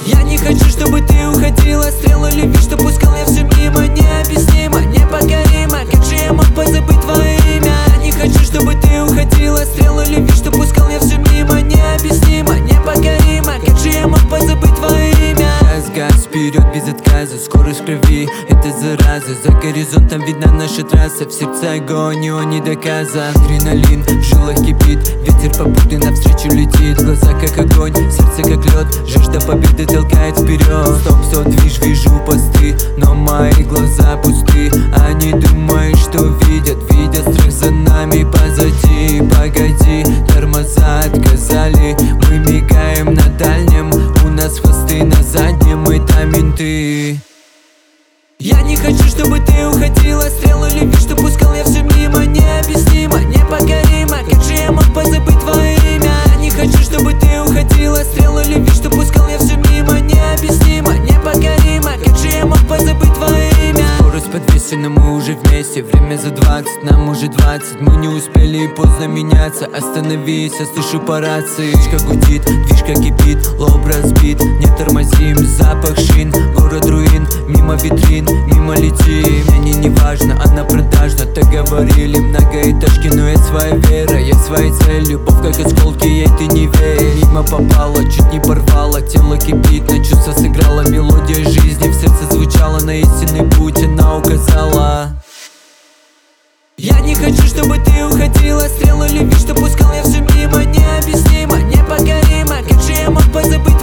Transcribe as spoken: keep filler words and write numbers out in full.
Я не хочу, чтобы ты уходила. Стрелы любви, что пускал я все мимо. Необъяснимо, непокоримо. Как же я мог позабыть твое имя? Я не хочу, чтобы ты уходила. Стрелы любви, что пускал я все мимо. Необъяснимо, непокоримо. Как же я мог позабыть твое имя? Газ, газ, вперед без отказа. Скорость в крови, это зараза. За горизонтом видна наша трасса. В сердце огонь, и он не доказан. Адреналин в жилах кипит. Ветер попутный навстречу летит. Глаза как огонь, сердце как лед. Жажда победы толкает вперед. Стоп, все, движ, вижу посты, но мои глаза пусты. Они думают, что видят, видят страх за нами позади. Погоди, тормоза отказали. Мы мигаем на дальнем, у нас хвосты на заднем, мы там менты. Я не хочу, чтобы ты уходила. Стрелы любви, что пускал я все мимо. Необъяснимо, непокоримо. Как же я мог позабыть твое имя? Я не хочу, чтобы ты уходила. Стрелы любви, что пускал я все мимо. Необъяснимо, непокоримо. Как же я мог позабыть твое имя? Скорость подвесена, мы уже вместе. Время за двадцать, нам уже двадцать. Мы не успели и поздно меняться. Остановись, я слышу по рации. Движка гудит, движка кипит, лоб разбит. Не тормозим, запах шин, город руин. Мимо витрин, мимо летим. Мне не важно, она продажна. Так говорили многоэтажки, но я своя вера. Я своей цель, любовь как осколки, ей ты не верь. Мимо попала, чуть не порвала. Тело кипит, на чувства сыграла. Мелодия жизни в сердце звучала. На истинный путь она указала. Я не хочу, чтобы ты уходила. Стрелы любви, что пускал я все мимо. Необъяснимо, непокоримо. Как же я мог позабыть